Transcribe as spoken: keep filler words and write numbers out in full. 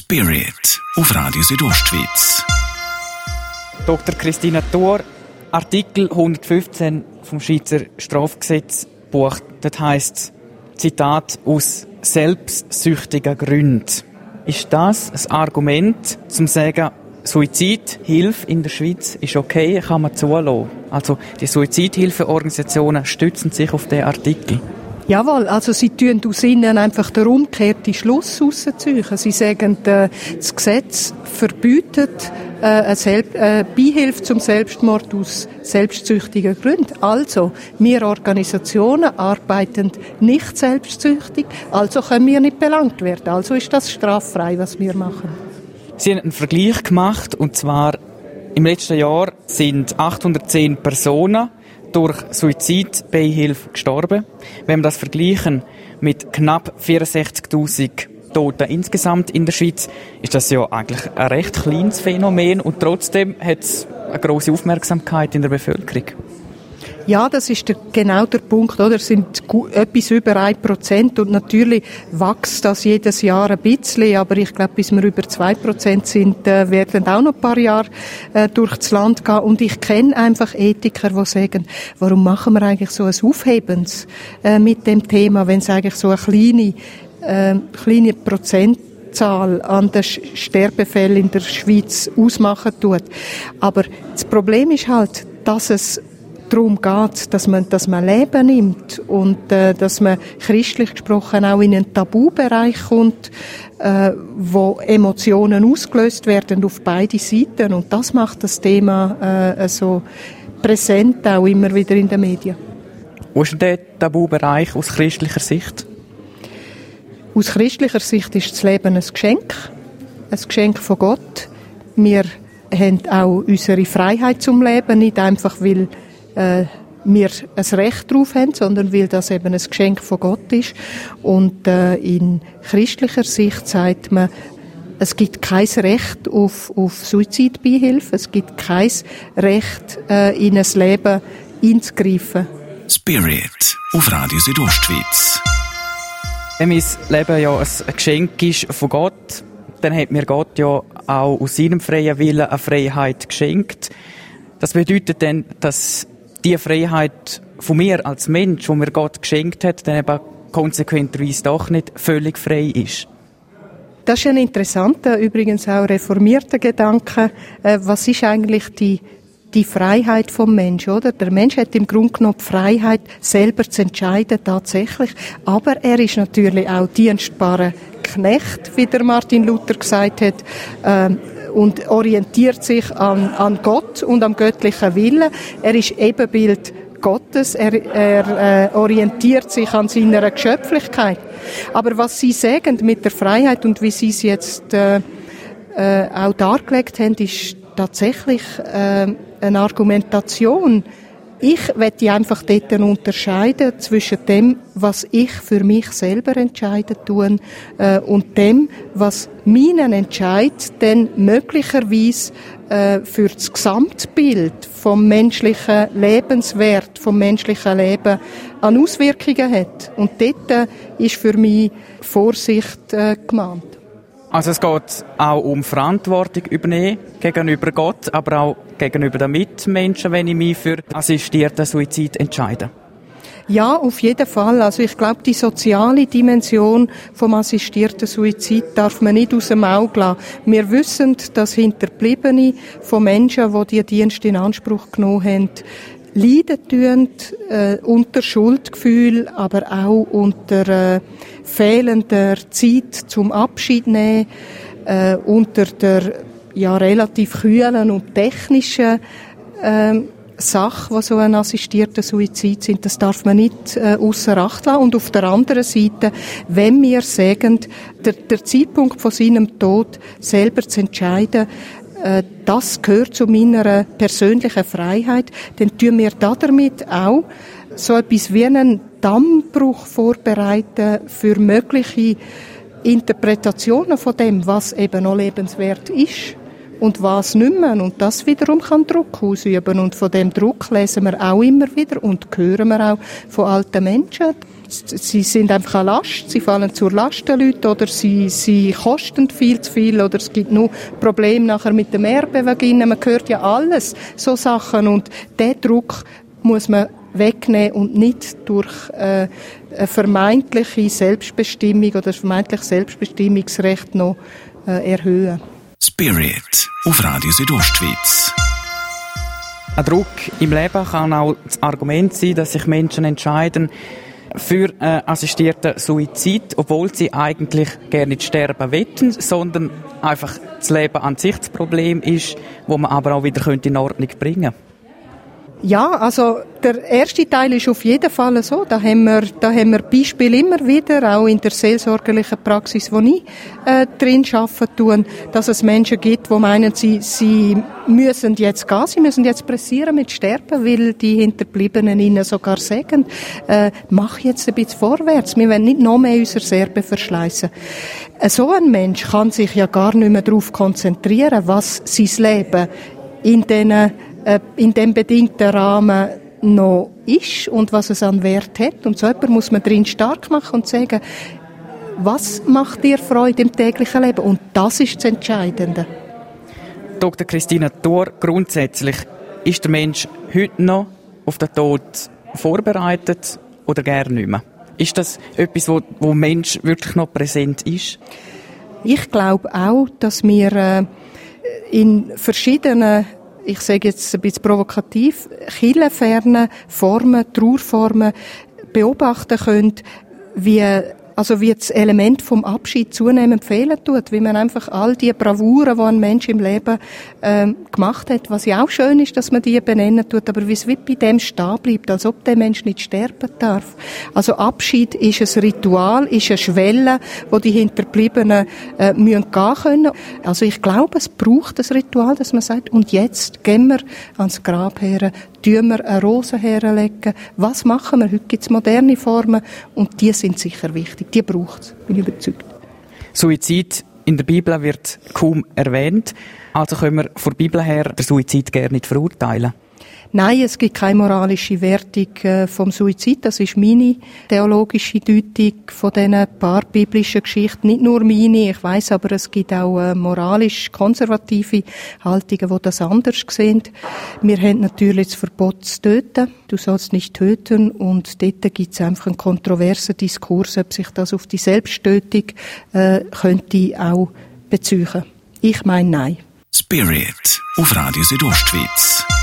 Spirit auf Radio Südostschweiz. Doktor Christina Thor, Artikel hundertfünfzehn vom Schweizer Strafgesetzbuch. Das heisst, Zitat, aus selbstsüchtigen Gründen. Ist das ein Argument, zum zu sagen, Suizidhilfe in der Schweiz ist okay, kann man zulassen? Also die Suizidhilfeorganisationen stützen sich auf diesen Artikel. Jawohl, also sie tun aus ihnen einfach den umgekehrten Schluss rausziehen. Sie sagen, äh, das Gesetz verbietet äh, eine Selb- äh, Beihilfe zum Selbstmord aus selbstsüchtigen Gründen. Also, wir Organisationen arbeiten nicht selbstsüchtig, also können wir nicht belangt werden. Also ist das straffrei, was wir machen. Sie haben einen Vergleich gemacht, und zwar im letzten Jahr sind achthundertzehn Personen durch Suizidbeihilfe gestorben. Wenn wir das vergleichen mit knapp vierundsechzigtausend Toten insgesamt in der Schweiz, ist das ja eigentlich ein recht kleines Phänomen, und trotzdem hat es eine grosse Aufmerksamkeit in der Bevölkerung. Ja, das ist der, genau der Punkt, oder? Es sind gu- etwas über ein Prozent, und natürlich wächst das jedes Jahr ein bisschen, aber ich glaube, bis wir über zwei Prozent sind, äh, werden auch noch ein paar Jahre äh, durchs Land gehen. Und ich kenne einfach Ethiker, die sagen, warum machen wir eigentlich so ein Aufhebens äh, mit dem Thema, wenn es eigentlich so eine kleine, äh, kleine Prozentzahl an den Sterbefällen in der Schweiz ausmachen tut. Aber das Problem ist halt, dass es darum geht, dass man, dass man Leben nimmt und äh, dass man christlich gesprochen auch in einen Tabubereich kommt, äh, wo Emotionen ausgelöst werden auf beide Seiten, und das macht das Thema äh, so präsent auch immer wieder in den Medien. Wo ist denn der Tabubereich aus christlicher Sicht? Aus christlicher Sicht ist das Leben ein Geschenk, ein Geschenk von Gott. Wir haben auch unsere Freiheit zum Leben, nicht einfach, weil äh, wir ein Recht darauf haben, sondern weil das eben ein Geschenk von Gott ist. Und äh, in christlicher Sicht sagt man, es gibt kein Recht auf, auf Suizidbeihilfe, es gibt kein Recht, äh, in ein Leben einzugreifen. Spirit auf Radio Südostschweiz. Wenn mein Leben ja ein Geschenk ist von Gott, dann hat mir Gott ja auch aus seinem freien Willen eine Freiheit geschenkt. Das bedeutet dann, dass die Freiheit von mir als Mensch, die mir Gott geschenkt hat, dann eben konsequenterweise doch nicht völlig frei ist. Das ist ein interessanter, übrigens auch reformierter Gedanke. Äh, was ist eigentlich die, die Freiheit vom Menschen, oder? Der Mensch hat im Grunde genommen die Freiheit, selber zu entscheiden, tatsächlich. Aber er ist natürlich auch dienstbarer Knecht, wie der Martin Luther gesagt hat, äh, und orientiert sich an, an Gott und am göttlichen Willen. Er ist Ebenbild Gottes, er, er äh, orientiert sich an seiner Geschöpflichkeit. Aber was Sie sagen mit der Freiheit und wie Sie es jetzt äh, äh, auch dargelegt haben, ist tatsächlich äh, eine Argumentation. Ich möchte einfach dort unterscheiden zwischen dem, was ich für mich selber entscheiden tue, äh, und dem, was meinen Entscheid dann möglicherweise äh, für das Gesamtbild vom menschlichen Lebenswert, vom menschlichen Leben an Auswirkungen hat. Und dort äh, ist für mich Vorsicht äh, gemahnt. Also es geht auch um Verantwortung übernehmen gegenüber Gott, aber auch gegenüber den Mitmenschen, wenn ich mich für assistierten Suizid entscheide. Ja, auf jeden Fall. Also ich glaube, die soziale Dimension vom assistierten Suizid darf man nicht aus dem Auge lassen. Wir wissen, dass Hinterbliebene von Menschen, die diese Dienste in Anspruch genommen haben, leiden tun, äh, unter Schuldgefühl, aber auch unter äh, fehlender Zeit zum Abschied nehmen, äh, unter der ja relativ kühlen und technischen äh, Sache, die so ein assistierter Suizid sind. Das darf man nicht äh, ausser Acht lassen. Und auf der anderen Seite, wenn wir sagen, der, der Zeitpunkt von seinem Tod selber zu entscheiden, das gehört zu meiner persönlichen Freiheit, dann tun wir damit auch so etwas wie einen Dammbruch vorbereiten für mögliche Interpretationen von dem, was eben noch lebenswert ist. und was nicht mehr. Und das wiederum kann Druck ausüben. Und von dem Druck lesen wir auch immer wieder und hören wir auch von alten Menschen. Sie sind einfach eine Last, sie fallen zur Last der Leute oder sie, sie kosten viel zu viel oder es gibt nur Probleme nachher mit dem Erbevagina. Man hört ja alles, so Sachen. Und diesen Druck muss man wegnehmen und nicht durch äh, eine vermeintliche Selbstbestimmung oder ein vermeintliches Selbstbestimmungsrecht noch äh, erhöhen. Spirit auf Radio Südostschweiz. Ein Druck im Leben kann auch das Argument sein, dass sich Menschen entscheiden für äh, assistierten Suizid, obwohl sie eigentlich gerne nicht sterben wollen, sondern einfach das Leben an sich das Problem ist, wo man aber auch wieder in Ordnung bringen könnte. Ja, also der erste Teil ist auf jeden Fall so. Da haben wir, da haben wir Beispiele immer wieder, auch in der seelsorgerlichen Praxis, wo ich äh, drin arbeiten tue, dass es Menschen gibt, die meinen, sie, sie müssen jetzt gehen, sie müssen jetzt pressieren mit Sterben, weil die Hinterbliebenen ihnen sogar sagen, äh, mach jetzt ein bisschen vorwärts, wir wollen nicht noch mehr unser Serbe verschleissen. Äh, so ein Mensch kann sich ja gar nicht mehr darauf konzentrieren, was sein Leben in diesen in dem bedingten Rahmen noch ist und was es an Wert hat. Und so jemand muss man drin stark machen und sagen, was macht dir Freude im täglichen Leben? Und das ist das Entscheidende. Doktor Christina Thor, grundsätzlich ist der Mensch heute noch auf den Tod vorbereitet oder gar nicht mehr? Ist das etwas, wo, wo Mensch wirklich noch präsent ist? Ich glaube auch, dass wir äh, in verschiedenen, ich sage jetzt ein bisschen provokativ, kirchenfernen Formen, Trauerformen beobachten können, wie, also wie das Element vom Abschied zunehmend fehlen tut, wie man einfach all die Bravouren, die ein Mensch im Leben ähm, gemacht hat, was ja auch schön ist, dass man die benennen tut, aber wie es wie bei dem stehen bleibt, als ob der Mensch nicht sterben darf. Also Abschied ist ein Ritual, ist eine Schwelle, wo die Hinterbliebenen äh, müssen gehen können. Also ich glaube, es braucht ein Ritual, dass man sagt, und jetzt gehen wir ans Grab her, tun wir eine Rose herlegen. Was machen wir? Heute gibt es moderne Formen und die sind sicher wichtig. Die braucht es, bin ich überzeugt. Suizid in der Bibel wird kaum erwähnt. Also können wir von der Bibel her den Suizid gerne nicht verurteilen? Nein, es gibt keine moralische Wertung äh, vom Suizid. Das ist meine theologische Deutung von diesen paar biblischen Geschichten. Nicht nur meine, ich weiss, aber es gibt auch äh, moralisch konservative Haltungen, die das anders sehen. Wir haben natürlich das Verbot zu töten. Du sollst nicht töten. Und dort gibt es einfach einen kontroversen Diskurs, ob sich das auf die Selbsttötung äh, könnte auch beziehen. Ich meine nein. Spirit auf Radio Südostschweiz.